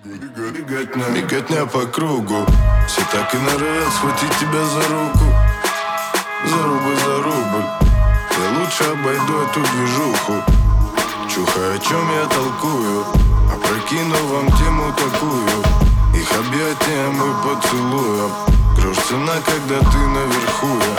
Беготня по кругу. Все так и норовят схватить тебя за руку. За рубль. Я лучше обойду эту движуху. Чухай, о чем я толкую. Опрокину вам тему такую. Их объятиям и поцелуем. Грош цена, когда ты наверху, я.